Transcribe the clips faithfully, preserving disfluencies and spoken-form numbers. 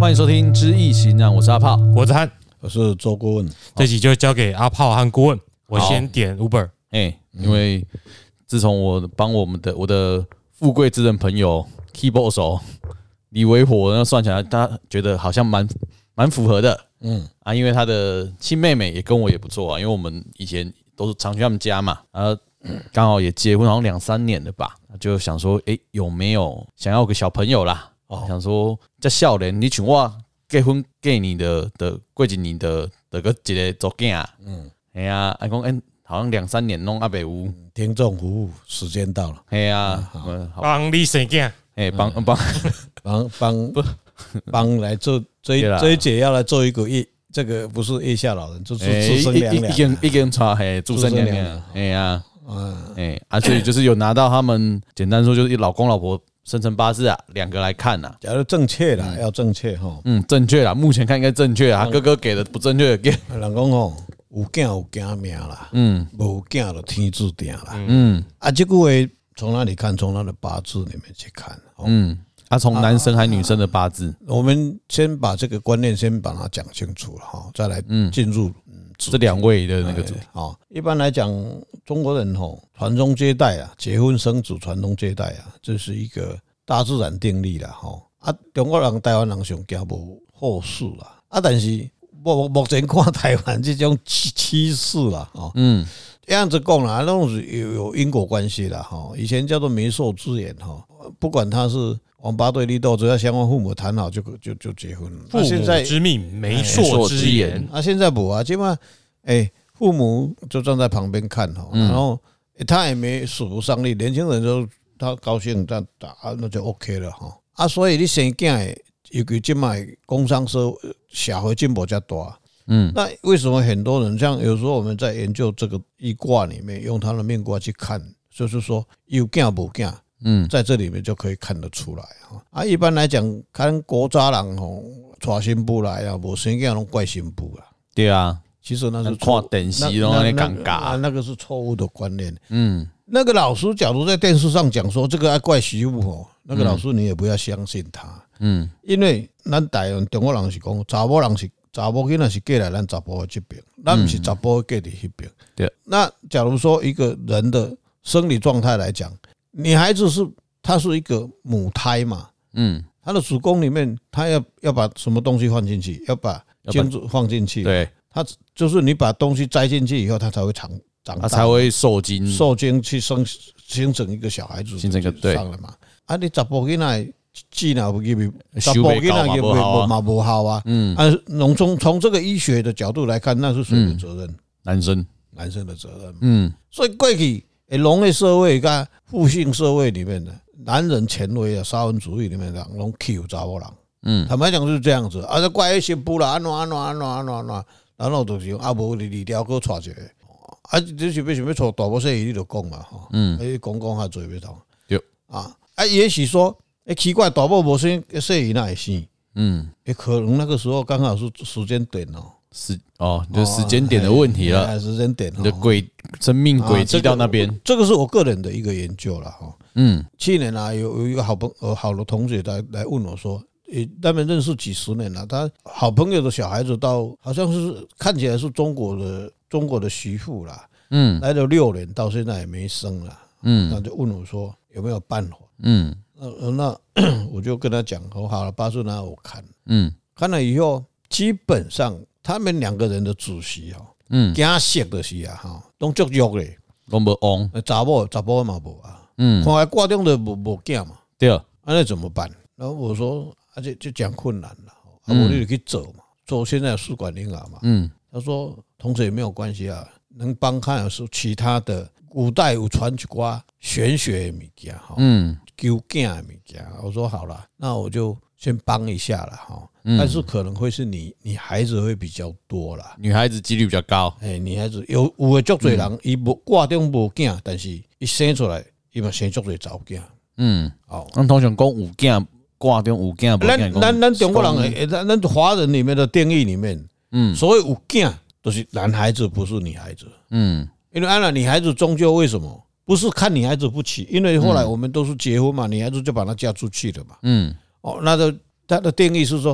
欢迎收听《知易行难》，我是阿炮， 我是汉， 我是周顾问。 这集就交给阿炮和顾问。我先点 Uber， 哎、欸，因为自从我帮我们的我的富贵之人朋友 keyboard 手李维火，那算起来，他觉得好像蛮蛮符合的。嗯啊，因为他的亲妹妹也跟我也不错啊，因为我们以前都是常去他们家嘛，啊，刚好也结婚，好像两三年了吧，就想说，哎、欸，有没有想要有个小朋友啦？哦，想说这少年，你像我结婚几年的的过一年的的个一个做囝，嗯，哎呀，啊讲哎，好像两三年弄阿北屋， 听众服务时间到了， 哎呀， 帮你生囝， 哎，帮帮帮帮帮来做这一这一节要来做一个夜，这个不是月下老人，就是资深娘娘， 已经已经抓嘿，资深娘娘，哎呀，哎啊，所以就是有拿到他们，简单说就是老公老婆。生辰八字啊，两个来看呐、啊。 假如正确啦，嗯、要正确哈。 嗯，正确啦，目前看应该正确啊。哥哥给的不正确的给。 人讲吼，有囝有囝命啦，嗯，无囝就天注定啦，嗯。啊，这句话从哪里看？从他的八字里面去看。嗯， 啊，从男生还女生的八字、啊， 我们先把这个观念先把它讲清楚了哈，再来进入。 这两位的那个主题啊，一般来讲，中国人吼传宗接代啊，结婚生子传宗接代啊，这是一个大自然定律啦吼。啊，中国人、台湾人上惊无后世啦，啊，但是目目前看台湾这种趋势啦，哦，嗯，这样子讲啦，那种是有有因果关系啦，哈。以前叫做媒妁之言哈，不管他是王八对绿豆，只要相关父母谈好就就就结婚了。 父母之命，媒妁之言。 啊，现在不啊，基本上，哎，父母就站在旁边看哈，然后他也没使不上力，年轻人就他高兴，他打那就 OK 了哈。啊，所以你生囝，尤其今卖工商社社会进步较大，嗯，那为什么很多人像有时候我们在研究这个易卦里面，用他的命卦去看，就是说有囝无囝。嗯，在这里面就可以看得出来啊。一般来讲，看国家人吼娶新妇来啊，无生囝拢怪新妇啦。 对啊， 其实那是看电视拢那尴尬， 那个是错误的观念。嗯，那个老师假如在电视上讲说这个爱怪媳妇吼，那个老师你也不要相信他。嗯，因为咱台湾中国人是讲，查某人是查某囡仔是嫁来咱查甫的这边，咱不是查甫嫁伫迄边。对，那假如说一个人的生理状态来讲。女孩子是她是一个母胎嘛，嗯，她的子宫里面，她要要把什么东西放进去，要把精子放进去， 对， 她就是你把东西摘进去以后，她才会长长大， 她才会受精， 受精去生形成一个小孩子， 形成一个对上了嘛。啊，你查甫囡仔技能不给你，查甫囡仔也不嘛不好啊，嗯，啊，从从这个医学的角度来看，那是谁的责任？ 男生， 男生的责任，嗯，所以过去。农业社会跟父性社会里面的男人前卫啊，沙文主义里面的拢 Q 查某人，嗯，坦白讲就是这样子，啊，这怪新妇啦，安怎安怎安怎安怎安怎，然后就是啊，无你二条哥娶一个，啊，这是为什么娶大波细姨你就讲嘛，哈，嗯，你讲讲下做要通，对，啊，啊，也许说，哎，奇怪，大波无生细姨那会生，嗯，也可能那个时候刚好是时间点哦。 时哦，就时间点的问题了。 时间点， 你的轨生命轨迹到那边、啊这個，这个是我个人的一个研究了哈。嗯，去年啊，有有一个好朋呃好的同学来来问我说，诶，他们认识几十年了，他好朋友的小孩子到好像是看起来是中国的中国的媳妇啦，嗯，来了六年到现在也没生了，嗯，那就问我说有没有办法？嗯，那那我就跟他讲，我好了，八字拿我看，嗯，看了以后基本上。他们两个人的子息哈，嗯，惊死就是啊哈，拢足弱嘞， 拢无旺， 查某查某嘛无啊，嗯，看来挂中的无无囝嘛， 对啊， 那怎么办？然后我说，而且就讲困难了，啊，我就去走嘛，做现在的试管婴儿嘛，嗯，他说同时也没有关系啊，能帮看的是其他的古代有传一寡玄学的物件哈，嗯，求囝的物件，我说好了，那我就先帮一下了哈。但是可能会是你，你孩子会比较多啦， 女孩子几率比较高。 哎，女孩子有有的足多人，伊无挂中无囝，但是一生出来，伊嘛生足多查某囝。嗯，哦， 咱通常讲有囝挂中有囝， 咱咱咱中国人，咱咱华人里面的定义里面，嗯，所谓有囝都是男孩子，不是女孩子。嗯，因为按照女孩子终究为什么不是看女孩子不起？因为后来我们都是结婚嘛，女孩子就把她嫁出去了嘛。嗯，哦，那个他的定义是说。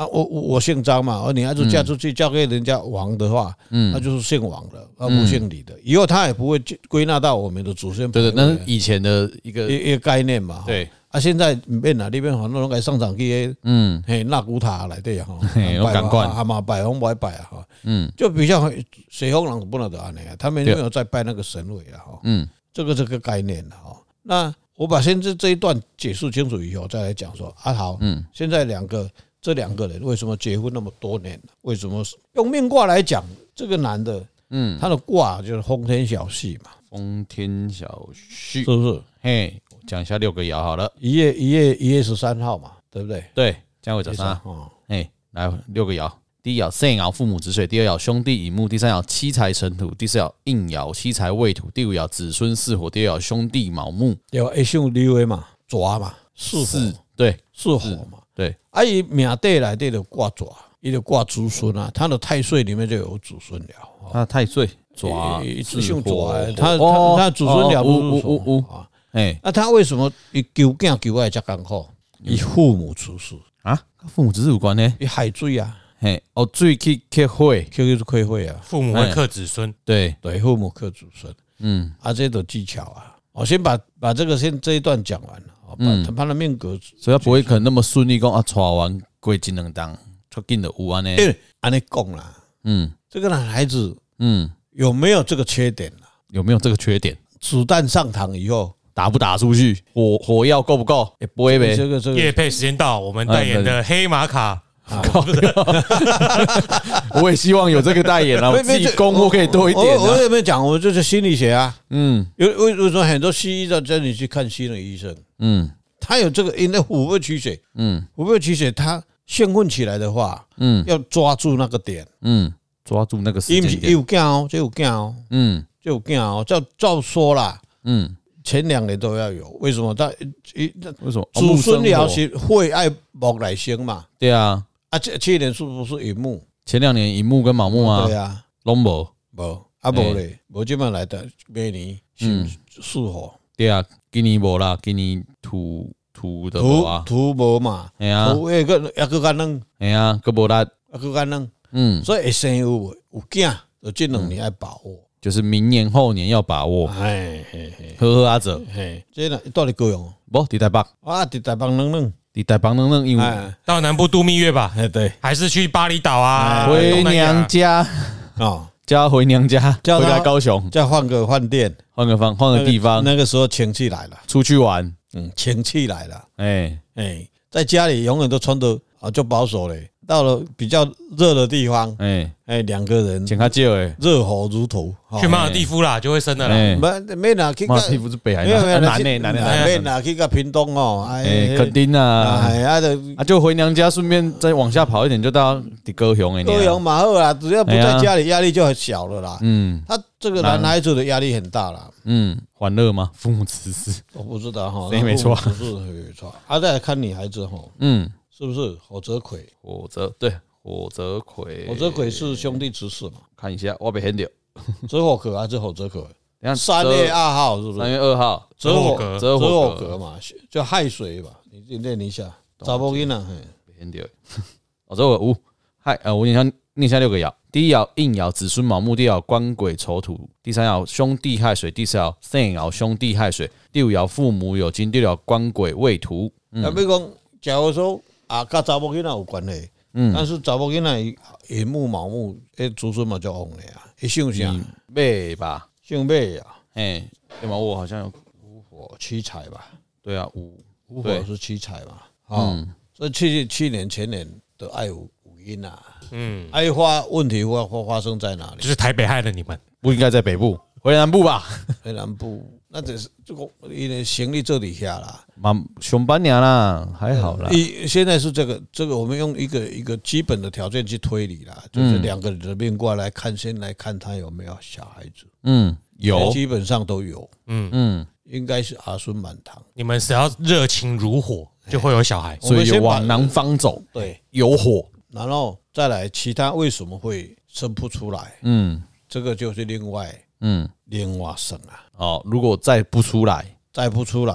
啊，我我我姓张嘛，而你孩子嫁出去交给人家王的话，嗯，那就是姓王的，而不姓李的。以后他也不会归纳到我们的祖先。 对对，那是以前的一个一个概念嘛。 对啊，现在唔变啦，那边很多人该上场去，嗯，嘿，纳古塔来对哈， 有感官， 阿妈拜红拜拜啊哈，嗯，就比较西方人不能得安尼啊，他们没有在拜那个神位啊哈，嗯，这个这个概念哈。那我把先这这一段解释清楚以后，再来讲说啊好，嗯，现在两个。这两个人为什么结婚那么多年了？为什么用命卦来讲，这个男的，嗯，他的卦就是风天小畜嘛， 风天小畜是不是？ 嘿，讲一下六个爻好了， 一月一月一月十三号嘛，对不对？ 对，这样会早上哦，嘿，来六个爻，第一爻肾爻父母子水，第二爻兄弟乙木，第三爻妻财辰土，第四爻应爻妻财未土，第五爻子孙巳火，第六爻兄弟卯木， 有一兄六位嘛，抓嘛，巳火， 对， 巳火嘛。 对， 啊，伊命底内底就挂爪，伊就挂子孙啊，他的太岁里面就有子孙了。 他太岁爪， 一直姓爪，他他他子孙了不是说啊，哎，那他为什么伊求囝求爱才艰苦？伊父母出事啊，跟父母只是有关呢？ 伊海水啊， 嘿，哦，水去克火， 克就是克火啊， 父母会克子孙， 对对，父母克子孙，嗯，啊，这都技巧啊。我先把把这个先这一段讲完了。嗯，他的命格， 所以他不会可能那么顺利讲啊，娶完过一两当，出紧的有安尼， 安尼讲啦，嗯，这个男孩子，嗯，有没有这个缺点啦？ 有没有这个缺点？ 子弹上膛以后， 打不打出去？火火药够不够？也不会呗。 这个这个业配时间到，我们代言的黑马卡。 我也希望有这个代言啊，我自己供货可以多一点。 我有没有讲？我就是心理学啊，嗯，有为为什么很多西医要叫你去看心理医生？嗯，他有这个，因为虎背取血，嗯，虎背取血，他兴奋起来的话，嗯，要抓住那个点，嗯， 抓住那个时间点。 有囝哦，这有囝哦，嗯，这有囝哦，照照说啦，嗯，前两年都要有，为什么？他一为什么子孙爻是会爱木来生嘛？ 对啊。 啊，这去年是不是乙木？ 前两年乙木跟卯木啊， 对啊， 拢无无啊无嘞，无这么来的明年是巳火， 对啊，今年无啦，今年土土的无啊， 土无嘛， 哎呀， 土那个也个干冷， 哎呀，个无力， 也个干冷，嗯，所以会生有有囝，就这两年要把握， 就是明年后年要把握， 哎嘿嘿， 好好啊做， 嘿，这呢到底够用？ 无伫台北啊，伫台北冷冷。 伫台北冷冷，因为到南部度蜜月吧， 哎对， 还是去巴厘岛啊， 回娘家啊，叫回娘家，回来高雄， 再换个饭店， 换个方，换个地方。 那个时候亲戚来了， 出去玩， 嗯，亲戚来了， 哎哎，在家里永远都穿得啊就保守嘞，到了比较热的地方，哎哎，两个人钱较少诶， 热火如荼， 去马尔地夫啦，就会生的啦。 没没哪去， 马尔地夫是北海南南内南内， 没哪去个屏东哦， 哎，垦丁啊，哎啊的啊，就回娘家，顺便再往下跑一点，就到高雄诶。 高雄嘛好啦，只要不在家里，压力就很小了啦。嗯，他这个男孩子的压力很大啦。 嗯，欢乐吗？父母之事， 我不知道哈， 谁没错？ 不是没错。啊，再来看女孩子哈，嗯，是不是火泽葵？ 火泽对。火泽葵， 火泽葵是兄弟之事嘛？ 看一下，我被很掉。 泽火壳还是火泽葵？三月二号是不是？ 三月二号， 泽火格， 泽火格嘛，就亥水吧？你念一下，查某囡仔嘿， 很掉。哦，这个五亥呃，我念下念下六个爻：第一爻应爻子孙卯木，第二爻官鬼丑土，第三爻兄弟亥水，第四爻肾爻兄弟亥水，第五爻父母有金，第六爻官鬼未土。 那比如讲，假如说啊，跟查某囡仔有关系。嗯，但是查某囡仔寅木卯木，诶，子孙嘛就旺嘞啊，伊姓啥？ 马吧， 姓马呀。 哎，对嘛，我好像有午火七财吧？ 对啊，午午火是七财嘛？嗯，所以去去年前年的爱有五阴啊。嗯，爱发问题会会发生在哪里？ 就是台北害了你们， 不应该在北部，回南部吧？ 回南部。那只是这个，因为行李这里下啦， 蛮上半年啦，还好啦。 现在是这个这个，我们用一个一个基本的条件去推理啦，就是两个人的命卦来看，先来看他有没有小孩子。嗯，有，基本上都有。嗯嗯，应该是儿孙满堂。 你们只要热情如火，就会有小孩， 所以往南方走。 对， 有火， 然后再来其他为什么会生不出来？嗯，这个就是另外。嗯，另外生啊， 哦，如果再不出来， 再不出来，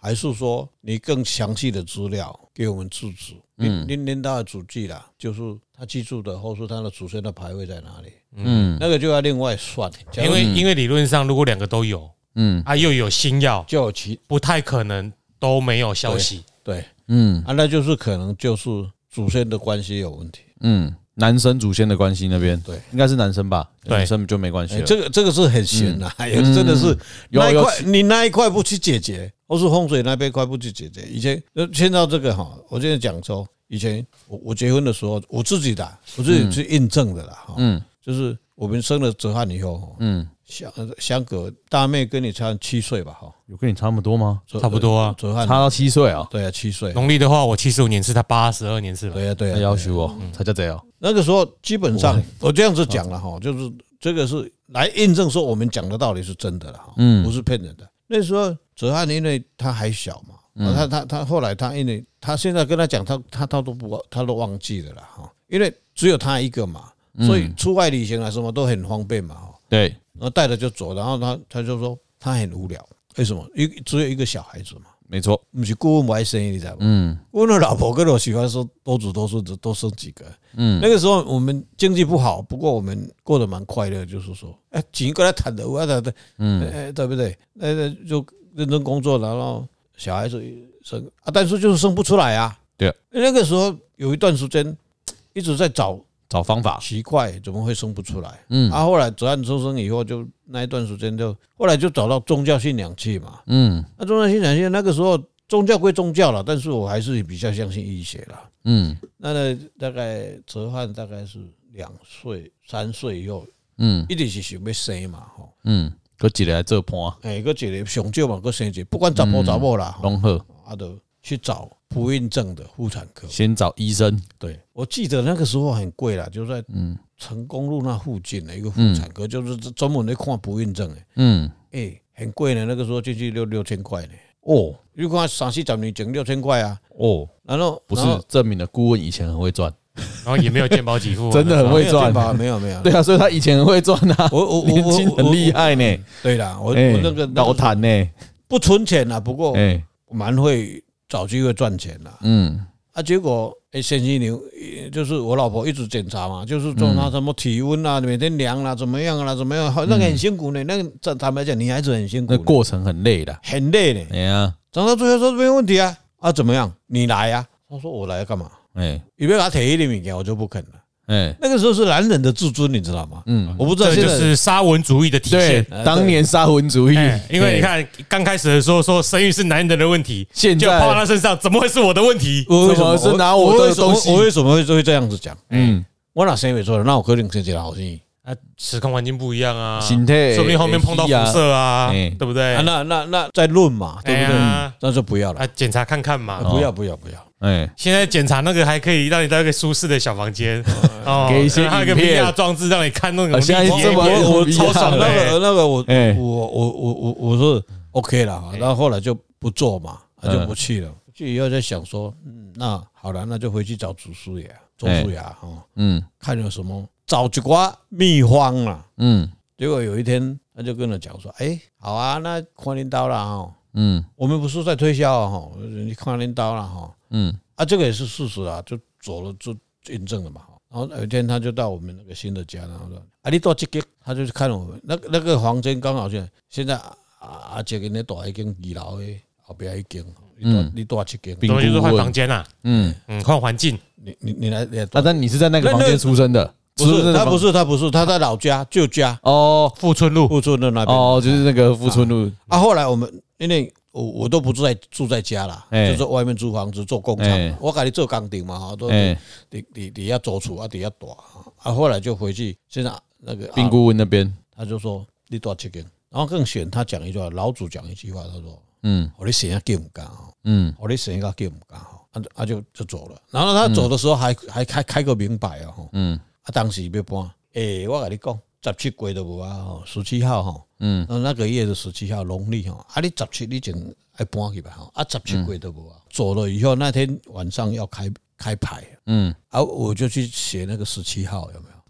还是说你更详细的资料给我们住址？嗯，您您他的祖籍啦，就是他居住的或是他的祖先的牌位在哪里？嗯，那个就要另外算， 因为因为理论上如果两个都有，嗯啊又有新药， 就有其不太可能都没有消息。 对，对嗯啊，那就是可能就是祖先的关系有问题。 嗯，男生祖先的关系那边， 对， 应该是男生吧？ 对， 女生就没关系了。 这个这个是很闲的，有真的是那一块，你那一块不去解决，或是风水那边块不去解决。以前牵到这个哈，我现在讲说，以前我我结婚的时候，我自己的，我自己去印证的啦，哈，嗯，就是我们生了哲翰以后，嗯。相相隔大妹跟你差七岁吧，哈， 有跟你差那么多吗？ 差不多啊， 差到七岁啊。 对啊，七岁。 农历的话，我七十五年是他八十二年是吧？ 对啊，对啊， 要求哦，才叫这样。 那个时候基本上我这样子讲了哈，就是这个是来印证说我们讲的道理是真的了哈，嗯，不是骗人的。那时候哲翰因为他还小嘛，他他他后来他因为他现在跟他讲，他他他都不他都忘记了啦哈，因为只有他一个嘛，所以出外旅行啊什么都很方便嘛哈。 对， 然后带着就走，然后他他就说他很无聊，为什么？一只有一个小孩子嘛， 没错， 不是顾问不爱生，你知道吗？嗯，我的老婆跟我喜欢说多子多孙子多生几个。嗯，那个时候我们经济不好，不过我们过得蛮快乐，就是说，哎，钱过来谈的，我谈的，嗯，哎，对不对？那就认真工作，然后小孩子生啊，但是就是生不出来啊。 对， 那个时候有一段时间一直在找。 找方法， 奇怪，怎么会生不出来？嗯，啊，后来哲翰出生以后，就那一段时间就后来就找到宗教信仰去嘛。嗯，那宗教信仰去那个时候宗教归宗教了，但是我还是比较相信医学啦。嗯，那呢大概哲翰大概是两岁三岁以后，嗯，一定是想要生嘛，吼，嗯， 搁一个来做伴， 哎，搁一个上少嘛，搁生一个，不管查甫查某啦， 拢好， 啊都去找不孕症的妇产科， 先找医生。 对，我记得那个时候很贵啦，就在成功路那附近的一个妇产科，就是专门在看不孕症的。嗯，哎，很贵呢，那个时候进去六六千块呢。哦，你看三四十年前六千块啊。哦，然后不是证明了顾问以前很会赚， 然后也没有健保给付， 真的很会赚吧？没有没有。 对啊，所以他以前很会赚啊。我我年轻很厉害呢。 对啦，我我那个老谈呢， 不存钱啊，不过蛮会。找机会赚钱啦，嗯，啊，结果诶，先生牛就是我老婆一直检查嘛，就是说她什么体温啊，每天量啊，怎么样啊，怎么样，那个很辛苦呢。那个坦白讲，女孩子很辛苦， 那过程很累的， 很累的。哎呀，长到最后说没问题啊，啊，怎么样？你来啊？他说我来干嘛？哎，你别给他提一点物件，我就不肯了。哎，那个时候是男人的自尊，你知道吗？嗯，我不知道， 这就是沙文主义的体现。 当年沙文主义， 因为你看刚开始的时候说生育是男人的问题， 现在抛到他身上，怎么会是我的问题？ 为什么是拿我的东西？ 我为什么会会这样子讲？嗯，我哪生没错了，那我可能生起来好生意。 啊，时空环境不一样啊， 心态， 说不定后面碰到辐射啊，对不对？ 那那那再论嘛，对不对？那就不要了， 检查看看嘛， 不要不要不要。 哎，现在检查那个还可以让你到一个舒适的小房间， 给一些还有一个 V R 装置让你看那种。 现在这么我超爽，那个那个我我我我我我是 OK 了，然后后来就不做嘛，就不去了。去以后在想说，嗯，那好了，那就回去找祖师爷、周叔牙哈，嗯，看有什么找几瓜秘方啦，嗯，结果有一天他就跟我讲说，哎，好啊，那看领导了哈，嗯，我们不是在推销哈，你看领导了哈。嗯，啊，这个也是事实啊，就走了就印证了嘛。然后有一天他就到我们那个新的家，然后说：“啊，你多几间？”他就去看我们那那个房间，刚好现现在阿阿杰跟那大一间二楼的后边一间，你多你多几间？ 等于就是换房间啦，嗯嗯，换环境。 你你你来， 啊，但你是在那个房间出生的？ 不是，他不是，他不是，他在老家旧家哦， 富春路， 富春路那边哦，就是那个富春路。 啊，后来我们因为。我我都不住在住在家啦，就是外面租房子做工厂。我给你做工厂嘛，哈，都你你你要租厝啊，你要大啊。后来就回去，现在那个冰顾问那边， 他就说你多几间，然后更选他讲一句话，老主讲一句话，他说，嗯，我的生意给不干哈，嗯，我的生意给不干哈，啊啊就就走了。然后他走的时候还还开开个明白啊，嗯，啊当时要搬，诶，我跟你讲。十七月都无啊，吼，十七号吼，嗯，那个月是十七号农历吼，啊，你十七你前爱搬去吧，吼，啊，十七月都无啊，走了以后那天晚上要开开牌，嗯，啊，我就去写那个十七号有没有？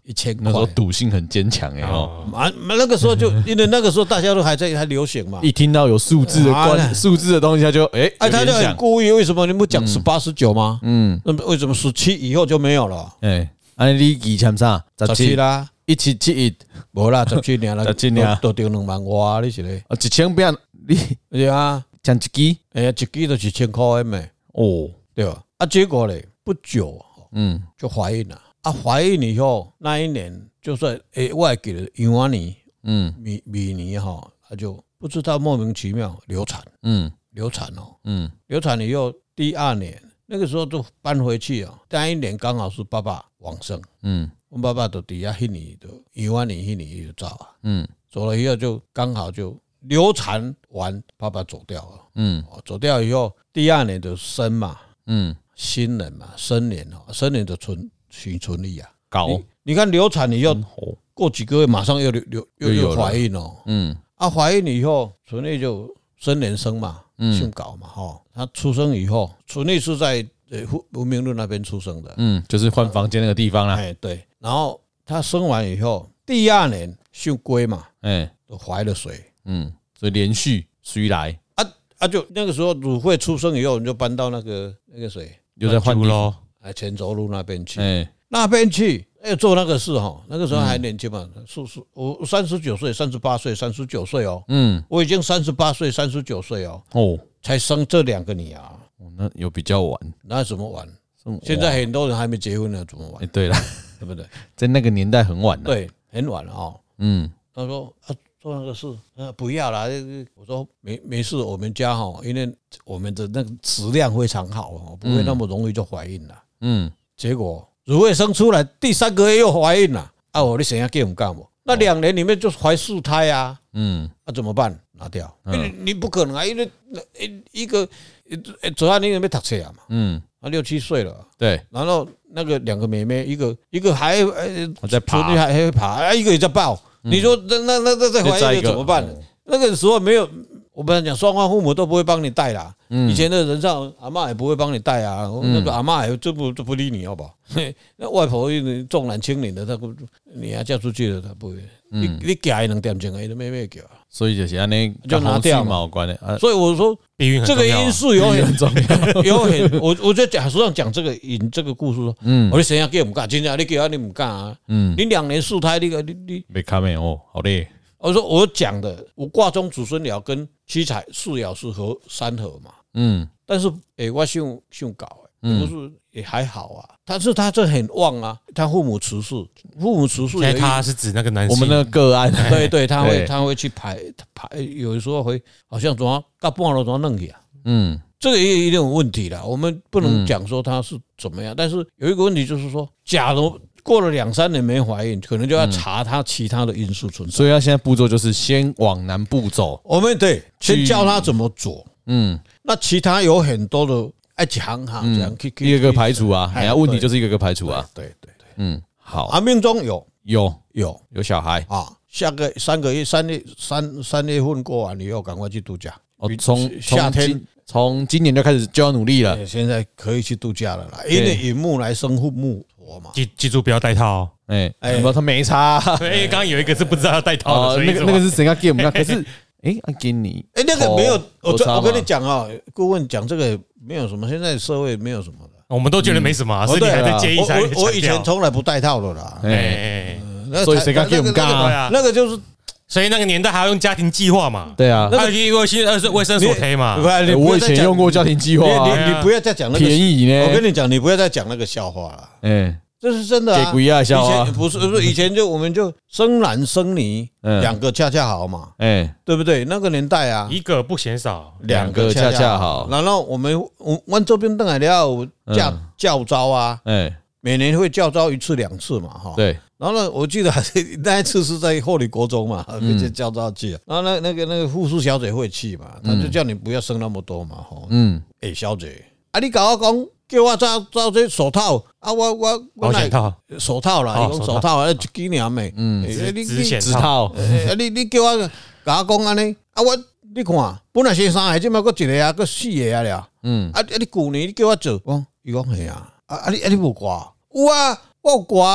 一千那时候块。 赌性很坚强哎哦， 啊，那个时候就因为那个时候大家都还在还流行嘛， 一听到有数字的关数字的东西，他就哎， 哎，他就很故意，为什么你不讲十八十九吗？ 嗯， 那么为什么十七以后就没有了？ 哎，安你几签啥？ 十七啦， 一七七一， 无啦，十七年啦， 十七年都丢两万外，你是嘞？ 啊，一千变你对啊， 讲一支哎呀，一支就是一千块的咩？ 哦， 对吧？啊，结果嘞，不久嗯就怀孕了。啊，怀孕以后那一年，就算诶，我还记得杨安妮嗯米米妮哈，她就不知道莫名其妙流产， 嗯流产哦， 嗯流产以后第二年那个时候就搬回去啊，那一年刚好是爸爸往生， 嗯我爸爸就底下迄年就杨安妮迄年就走啊， 嗯走了以后就刚好就流产完，爸爸走掉了， 嗯哦，走掉以后第二年就生嘛， 嗯， 新人嘛，生年哦，生年就存许存力啊。 搞你你看流产以后，过几个月马上又流流又又怀孕哦。 嗯啊，怀孕以后，纯丽就生年生嘛，姓搞嘛哈。他出生以后，纯丽是在呃文明路那边出生的。 嗯，就是换房间那个地方啦。 哎，对。然后他生完以后，第二年姓龟嘛， 哎， 都怀了水。 嗯，所以连续虽来啊啊，就那个时候鲁慧出生以后，我们就搬到那个那个谁， 又在换地喽， 哎，前轴路那边去。 哎， 那边去，哎，做那个事哈，那个时候还年轻嘛，是是，我三十九岁、三十八岁、三十九岁哦， 嗯， 我已经三十八岁、三十九岁哦， 哦， 才生这两个女儿， 哦那有比较晚。 那怎么玩？ 哇现在很多人还没结婚呢，怎么玩哎，？对了， 对不对？ 在那个年代很晚了。， 对，很晚了哦。 嗯他说啊，做那个事，呃，不要啦。我说没没事，我们家哈，因为我们的那个质量非常好哦，不会那么容易就怀孕了。 嗯， 结果乳慧生出来第三个月又怀孕了，啊，我你想要给我们干不？那两年里面就怀四胎啊， 嗯， 那怎么办？拿掉，因为你不可能啊，因为一一个左岸你有没有读册啊嘛？ 嗯， 啊，六七岁了， 对， 然后那个两个妹妹，一个一个还呃我在爬纯丽还还会爬，啊，一个也在抱。你说那那那那再怀再一个孕怎么办？那个时候没有，我本来讲双方父母都不会帮你带啦。以前的人上阿嬷也不会帮你带啊，那个阿嬷也就不就不理你，好不好？那外婆重男轻女的，她不你要嫁出去了，她不会。你你嫁一两点钟，伊都没没叫。 所以就是安尼就拿掉嘛有关的啊。 所以我说避孕很这个重要啊因素有很重要， 有很，我我在讲，实际上讲这个引这个故事说， 嗯我的生下给我们干，真正你给我你唔干啊， 嗯， 你两年四胎，你个你你， 没看没哦，好累。 我说我讲的，我卦中祖孙爻跟七彩四爻是合三合嘛， 嗯但是诶，我姓姓搞，不是也还好啊，但是他这很旺啊，他父母慈氏，父母慈氏现在他是指那个男性， 我们的个案， 对对，他会对他会去排排，有的时候会好像怎么到半路怎么弄去啊。 嗯这个也一定有问题了，我们不能讲说他是怎么样，但是有一个问题就是说，假如过了两三年没怀孕，可能就要查他其他的因素存在。 所以他现在步骤就是先往南部走， 我们对先教他怎么做， 嗯， 那其他有很多的爱几行行这样， 一个个排除啊， 哎哎呀，问题就是一个个排除啊， 对对对。 嗯，好， 啊，命中有有有有小孩啊，下个三个月三月三三月份过完以后，赶快去度假。 哦，从夏天从今从今年就开始就要努力了， 哎现在可以去度假了啦，因为引木来生木火嘛。 记记住不要戴套哦。 哎哎哎，没有他没差， 对，刚刚有一个是不知道要戴套的， 哦， 所以那个那个是谁要给我们看？可是哎，啊给你， 哎，那个没有，我有差吗我跟你讲啊，顾问讲这个没有什么，现在社会没有什么的。 我们都觉得没什么啊， 哦是你还在对啊介意才我我我以前强调从来不戴套的啦， 哎哎， 哎， 那所以谁敢给我们干那个啊？ 对啊， 那个就是所以那个年代还要用家庭计划嘛， 对啊， 还有因为新二是卫生所推嘛不， 哎你不我以前要再讲用过家庭计划你啊， 你你不要再讲那个便宜呢， 我跟你讲，你不要再讲那个笑话了， 哎， 这是真的啊。 给鬼啊笑话以前，不是不是以前就我们就生男生女嗯两个恰恰好嘛， 哎， 对不对？那个年代啊， 一个不嫌少， 两个恰恰好， 然后我们我我这边登来了有教嗯教招啊， 哎， 每年会教招一次两次嘛，哈。 对， 然后呢，我记得还是那一次是在后里国中嘛， 嗯被这教招去。然后那那个那个护士小姐会去嘛，她就叫你不要生那么多嘛，哈。 嗯， 哎，小姐，啊，你搞我讲，叫我照照这手套啊，我我我哪保险套、 手套啦， 哦你讲手套啊，一几年的， 嗯欸你直险指套， 啊，你你叫我甲我讲安尼，啊，我你看，本来生三个，即摆搁一个啊，搁四个啊了， 嗯， 啊啊，你旧年你叫我做，我伊讲系啊，啊啊你啊你无挂，有啊，我有挂，我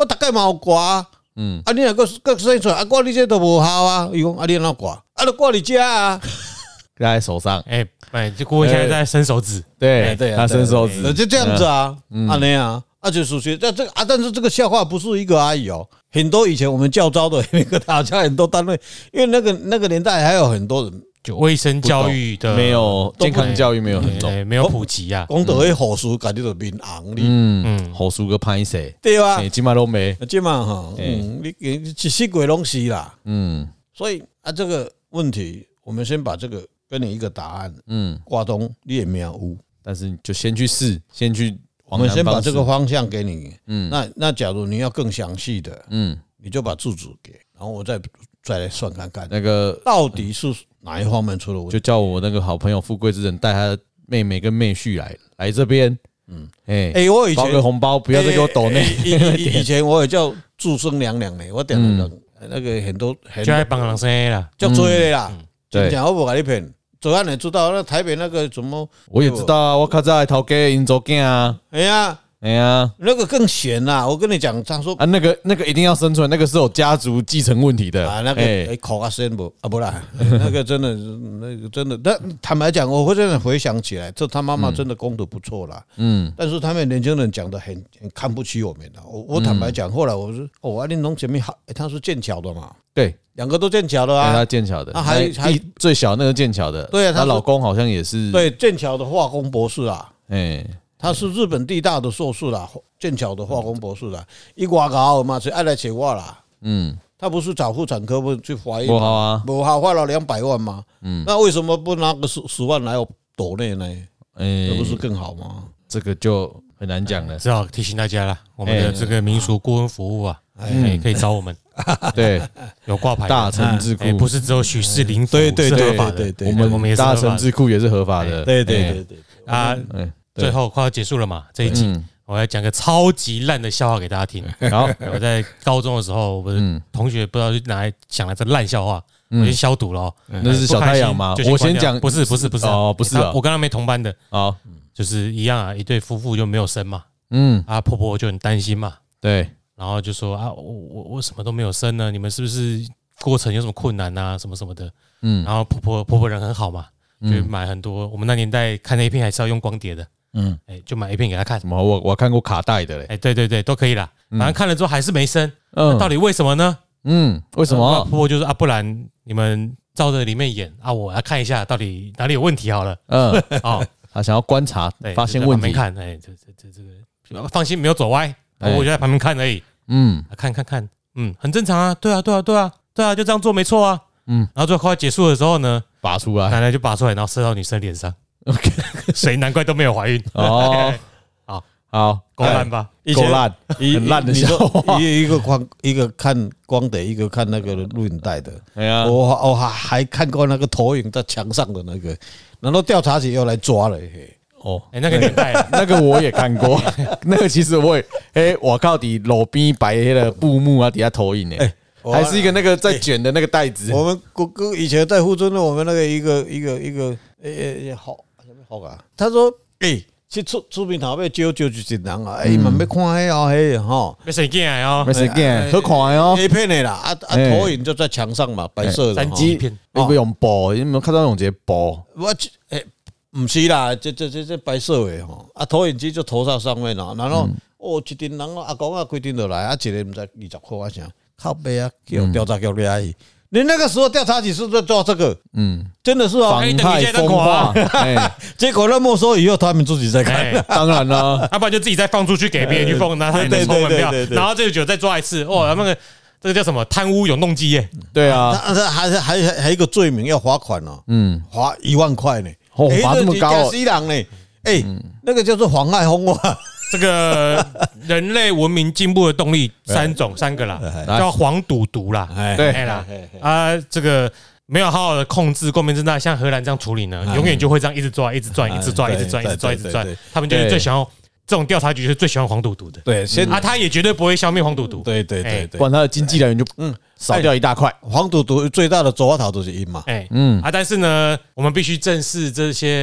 我大概嘛有挂啊，嗯，啊，你若个个生出来，啊，我你这都无效啊，伊讲啊，你哪挂？啊，都挂你家啊， 在手上， 哎哎，这顾问现在在伸手指， 对对， 他伸手指， 就这样子啊，啊那样。啊，就属实，这这啊，但是这个笑话不是一个而已哦，很多以前我们教招的那个打架很多单位，因为那个那个年代还有很多人就卫生教育的没有健康教育没有很懂， 没有普及啊。 讲到迄护士，家己就面红哩， 嗯嗯，护士个歹势， 对吧？ 今嘛都没， 今嘛哈，嗯，你你一世鬼拢是啦， 嗯， 所以啊，这个问题我们先把这个给你一个答案，嗯，挂东你也没有误， 但是你就先去试，先去。 我们先把这个方向给你，嗯，那那假如你要更详细的，嗯，你就把住址给，然后我再再来算看看那个到底是哪一方面出了问题。 就叫我那个好朋友富贵之人带他的妹妹跟妹婿来来这边，嗯，哎哎，我以前包个红包，不要再给我抖内。 以以前我也叫祝生娘娘呢，我点了那个很多， 就爱帮人生啦， 就追的啦，真正我不给你骗。左岸你知道那台北那个什么？ 我也知道啊，我较早头家因做囝啊。 哎呀， 哎呀， 那个更闲啦！我跟你讲，他说啊，那个那个一定要生存，那个是有家族继承问题的啊。那个哎，口啊深不啊不啦，那个真的那个真的，但坦白讲，我会真的回想起来，这他妈妈真的功德不错啦。嗯，但是他们年轻人讲的很很看不起我们的。我我坦白讲，后来我说哦，阿林农前面好，他是剑桥的嘛。 对， 两个都剑桥的啊， 他剑桥的， 啊还还最小那个剑桥的， 对啊， 她老公好像也是对剑桥的化工博士啊， 哎， 他是日本地大的硕士啦，剑桥的化工博士啦，一外高嘛，所以爱来请我啦，嗯，他不是找妇产科不去怀孕， 不好啊， 不好花了两百万嘛，嗯，那为什么不拿个十十万来抖内呢？哎，这不是更好吗？ 这个就很难讲了， 只好提醒大家了，我们的这个民俗顾问服务啊。哎，可以找我们， 对， 有挂牌大成智库， 不是只有许氏灵符对对是合法的， 对， 我们我们也是大成智库也是合法的， 对对对对啊。最后快要结束了嘛，这一集我要讲个超级烂的笑话给大家听。然后我在高中的时候，我的同学不知道去哪来想来这烂笑话，我先消毒了。 那是小太阳吗？我先讲， 不是不是不是哦，不是啊， 我跟他没同班的啊， 就是一样啊，一对夫妇就没有生嘛，嗯，啊婆婆就很担心嘛， 对。 然后就说啊，我我我什么都没有生呢，你们是不是过程有什么困难啊，什么什么的？嗯，然后婆婆婆婆人很好嘛，就买很多。我们那年代看 A 片还是要用光碟的，嗯，哎，就买 A 片给他看。 什么？我我看过卡带的嘞， 哎，对对对，都可以啦。反正看了之后还是没生，嗯，到底为什么呢？ 嗯，为什么？ 婆婆就说啊，不然你们照着里面演啊，我来看一下到底哪里有问题好了。嗯，哦， 他想要观察，发现问题， 看，哎，这这这这个放心，没有走歪，我就在旁边看而已。嗯，看看看，嗯，很正常啊，对啊，对啊，对啊，对啊，就这样做没错啊，嗯，然后最后快结束的时候呢， 拔出来， 奶奶就拔出来，然后射到女生脸上，所以难怪都没有怀孕哦， 好， 好， 够烂吧？ 够烂，很烂的笑话， 一个光一个看光的，一个看那个录影带的，哎呀，我我还还看过那个投影在墙上的那个，然后调查局又来抓了，嘿。 哦，哎，那个年代， 那个我也看过，那个其实我也，哎，我靠，底路边摆那个布幕啊，底下投影呢，还是一个那个在卷的那个袋子。 我们哥哥以前在富春的，我们那个一个一个一个，诶，好什么好啊？他说，哎，去出出面头要招招一群人啊，哎，慢要看迄啊，迄哈， 没谁见哦， 没谁见，好看哦 ，A 片的啦，啊啊，投影就在墙上嘛，白色的三 D 片， 有没有用布？有没有看到用这布？ 我诶。不是啦，这这这这白色的吼，啊投影机就投上上面了，然后哦一群人阿公啊规定落来，啊一个唔知二十块啊啥，靠背啊，叫调查局来。你那个时候调查局是在做这个，嗯，真的是哦， 妨害风化， 结果那没收以后，他们自己在看， 当然了， 要不然就自己再放出去给别人去放，拿他的抽门票，然后这个酒再抓一次，哦，那个这个叫什么贪污永动机耶？ 对啊， 还还还还一个罪名要罚款哦，嗯，罚一万块呢。 哦，罚这么高， 西人呢？哎，那个叫做妨害风化。 这个人类文明进步的动力三种，三个啦，叫黄赌毒啦， 对啦，啊，这个没有好好的控制共鸣之大，像荷兰这样处理呢，永远就会这样一直抓，一直转，一直抓，一直转，一直转，一直转。他们就是最喜欢这种调查局，是最喜欢黄赌毒的。 对，先啊，他也绝对不会消灭黄赌毒。 对对对对， 不然他的经济来源就嗯少掉一大块。 黄赌毒最大的左头都是因嘛， 哎嗯啊，但是呢，我们必须正视这些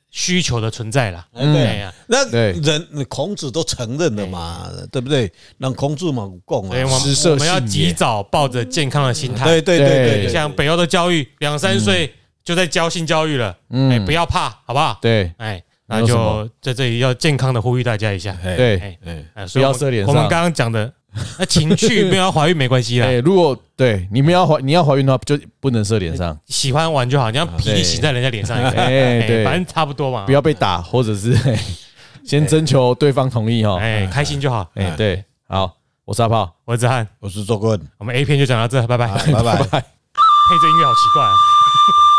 需求的存在啦。 嗯，对呀， 那人孔子都承认了嘛，对不对？让孔子嘛讲啊， 我们要及早抱着健康的心态。 对对对对， 像北欧的教育，两三岁就在教性教育了，哎，不要怕，好不好？ 对， 哎。那就在这里要健康的呼吁大家一下， 对，不要射脸上。 我们刚刚讲的，那情趣没有要怀孕没关系啦。 哎，如果对你们要怀你要怀孕的话，就不能射脸上。 喜欢玩就好，你要皮洗在人家脸上， 哎，对， 反正差不多嘛。 不要被打，或者是先征求对方同意哈。 哎，开心就好。 哎，对，好，我是阿炮， 我是子翰， 我是周棍， 我们 A 片就讲到这，拜拜， 拜拜。 配这音乐好奇怪啊。